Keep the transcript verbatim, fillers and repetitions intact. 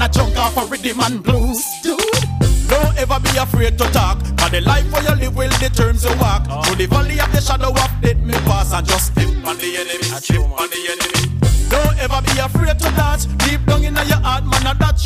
a junk off a rhythm and blues. Dude, don't ever be afraid to talk, cause the life where you live will determine you walk. Oh. Through the valley of the shadow of death me pass and just step on the enemy, step on the enemy. Don't ever be afraid to dance, deep down in your heart, man, and that